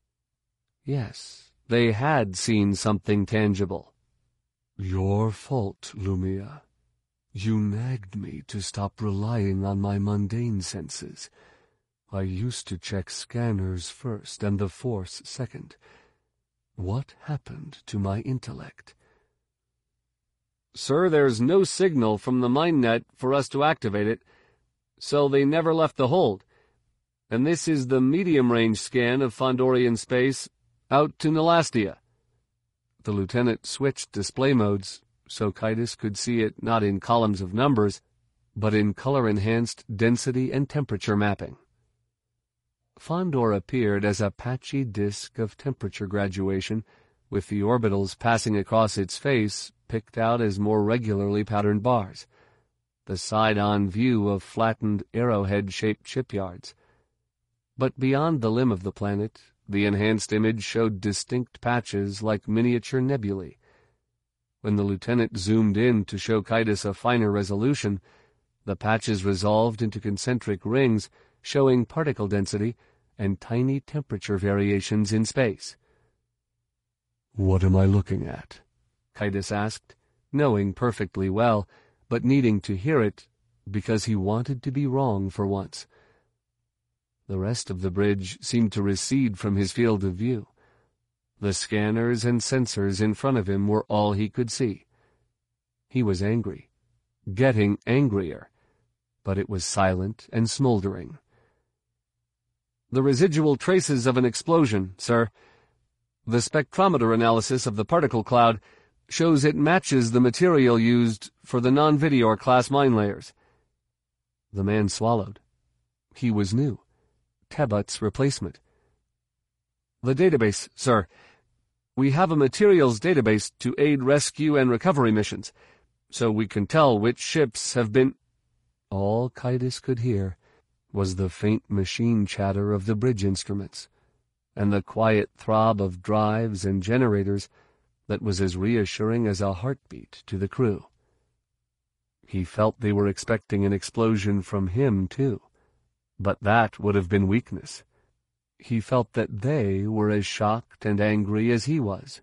Yes, they had seen something tangible. "Your fault, Lumia. You nagged me to stop relying on my mundane senses. I used to check scanners first and the Force second. What happened to my intellect?" "Sir, there's no signal from the mine net for us to activate it, so they never left the hold. And this is the medium-range scan of Fondorian space out to Nalastia." The lieutenant switched display modes so Kaitis could see it not in columns of numbers, but in color-enhanced density and temperature mapping. Fondor appeared as a patchy disk of temperature graduation, with the orbitals passing across its face picked out as more regularly patterned bars, the side-on view of flattened arrowhead-shaped shipyards. But beyond the limb of the planet, the enhanced image showed distinct patches like miniature nebulae. When the lieutenant zoomed in to show Kaitis a finer resolution, the patches resolved into concentric rings showing particle density and tiny temperature variations in space. "What am I looking at?" Kaitis asked, knowing perfectly well, but needing to hear it because he wanted to be wrong for once. The rest of the bridge seemed to recede from his field of view. The scanners and sensors in front of him were all he could see. He was angry, getting angrier, but it was silent and smoldering. "The residual traces of an explosion, sir. The spectrometer analysis of the particle cloud shows it matches the material used for the non-Vidior class mine layers." The man swallowed. He was new. Tebbutt's replacement. "The database, sir. We have a materials database to aid rescue and recovery missions, so we can tell which ships have been—" All Kaitis could hear was the faint machine chatter of the bridge instruments, and the quiet throb of drives and generators that was as reassuring as a heartbeat to the crew. He felt they were expecting an explosion from him, too. But that would have been weakness. He felt that they were as shocked and angry as he was.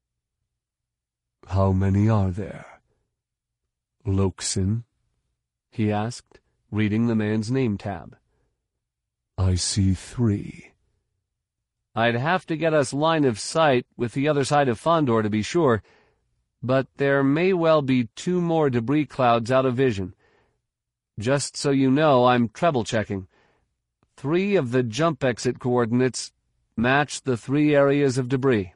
"How many are there?" "Loksin?" he asked, reading the man's name tab. "I see three." "I'd have to get us line of sight with the other side of Fondor to be sure, but there may well be two more debris clouds out of vision. Just so you know, I'm treble-checking. Three of the jump exit coordinates match the three areas of debris."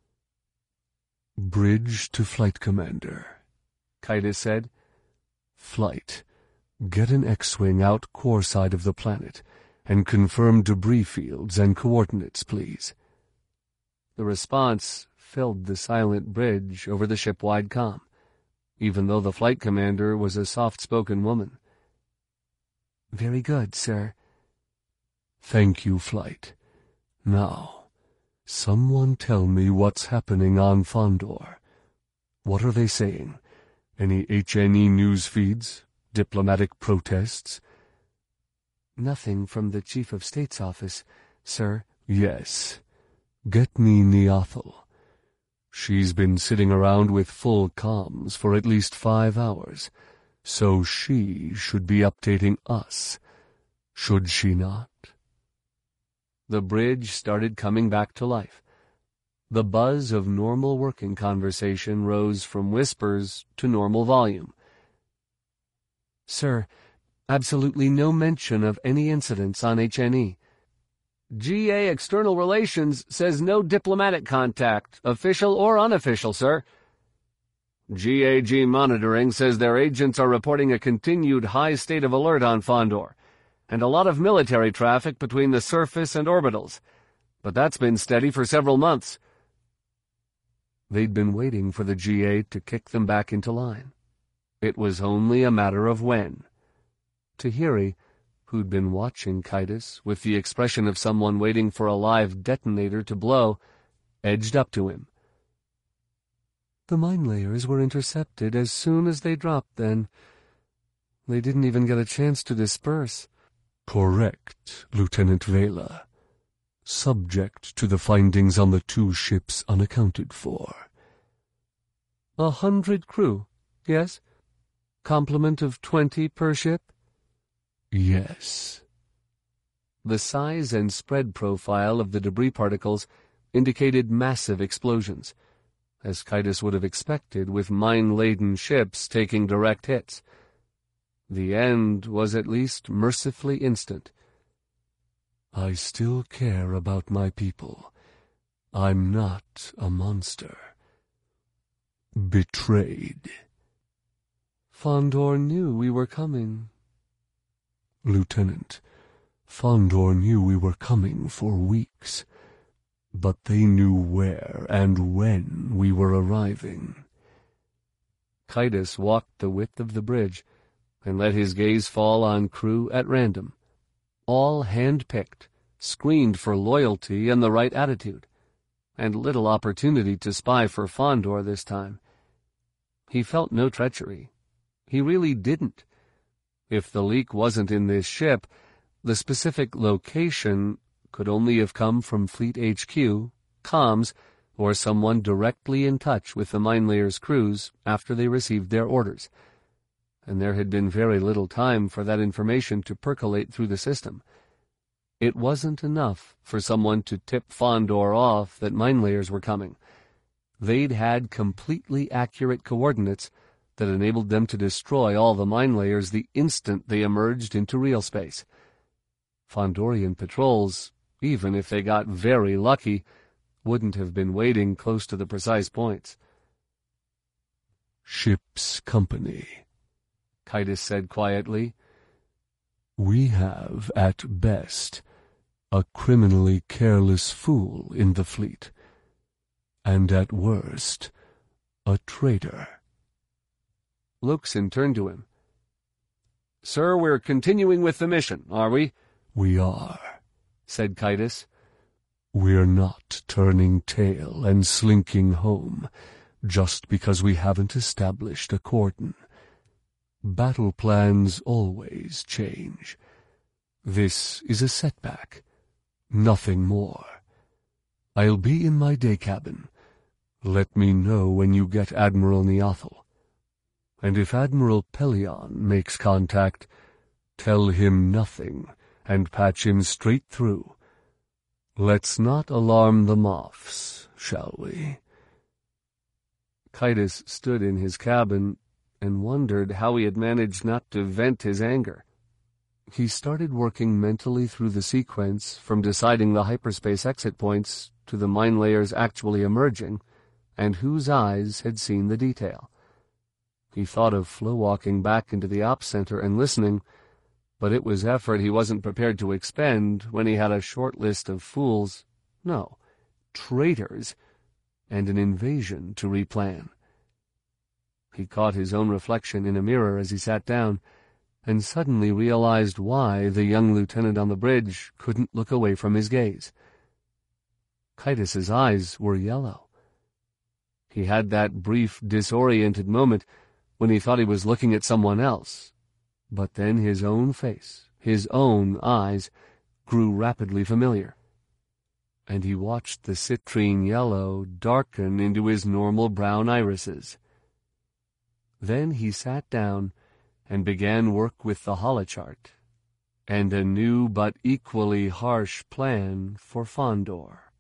"Bridge to Flight Commander," Kaitis said. "Flight, get an X-Wing out core side of the planet, and confirm debris fields and coordinates, please." The response filled the silent bridge over the ship-wide comm, even though the flight commander was a soft-spoken woman. "Very good, sir." "Thank you, Flight. Now, someone tell me what's happening on Fondor. What are they saying? Any H N E news feeds? Diplomatic protests?" "Nothing from the Chief of State's office, sir." "Yes. Get me Niathal. She's been sitting around with full comms for at least five hours, so she should be updating us. Should she not?" The bridge started coming back to life. The buzz of normal working conversation rose from whispers to normal volume. "Sir, absolutely no mention of any incidents on H N E. G A External Relations says no diplomatic contact, official or unofficial, sir. G A G Monitoring says their agents are reporting a continued high state of alert on Fondor, and a lot of military traffic between the surface and orbitals, but that's been steady for several months." They'd been waiting for the G A to kick them back into line. It was only a matter of when. Tahiri, who'd been watching Kaitis with the expression of someone waiting for a live detonator to blow, edged up to him. "The mine layers were intercepted as soon as they dropped then. They didn't even get a chance to disperse." "Correct, Lieutenant Vela. Subject to the findings on the two ships unaccounted for." "A hundred crew, yes? Complement of twenty per ship?" "Yes." The size and spread profile of the debris particles indicated massive explosions, as Kaitis would have expected with mine-laden ships taking direct hits. The end was at least mercifully instant. "I still care about my people. I'm not a monster. Betrayed." "Fondor knew we were coming." "Lieutenant, Fondor knew we were coming for weeks, but they knew where and when we were arriving." Kaitis walked the width of the bridge and let his gaze fall on crew at random, all hand-picked, screened for loyalty and the right attitude, and little opportunity to spy for Fondor this time. He felt no treachery. He really didn't. If the leak wasn't in this ship, the specific location could only have come from Fleet H Q, comms, or someone directly in touch with the mine layers' crews after they received their orders. And there had been very little time for that information to percolate through the system. It wasn't enough for someone to tip Fondor off that mine layers were coming. They'd had completely accurate coordinates that enabled them to destroy all the mine layers the instant they emerged into real space. Fondorian patrols, even if they got very lucky, wouldn't have been waiting close to the precise points. "Ship's company," Kaitis said quietly. "We have, at best, a criminally careless fool in the fleet, and at worst, a traitor." Loksin turned to him. "Sir, we're continuing with the mission, are we?" "We are," said Kaitis. "We're not turning tail and slinking home just because we haven't established a cordon. Battle plans always change. This is a setback, nothing more. I'll be in my day cabin. Let me know when you get Admiral Niathal. And if Admiral Pelion makes contact, tell him nothing and patch him straight through. Let's not alarm the Moffs, shall we?" Kaitis stood in his cabin and wondered how he had managed not to vent his anger. He started working mentally through the sequence from deciding the hyperspace exit points to the mine layers actually emerging, and whose eyes had seen the detail. He thought of flow-walking back into the ops center and listening, but it was effort he wasn't prepared to expend when he had a short list of fools, no, traitors, and an invasion to replan. He caught his own reflection in a mirror as he sat down, and suddenly realized why the young lieutenant on the bridge couldn't look away from his gaze. Kaitis's eyes were yellow. He had that brief, disoriented moment when he thought he was looking at someone else, but then his own face, his own eyes, grew rapidly familiar, and he watched the citrine yellow darken into his normal brown irises. Then he sat down and began work with the holochart, and a new but equally harsh plan for Fondor.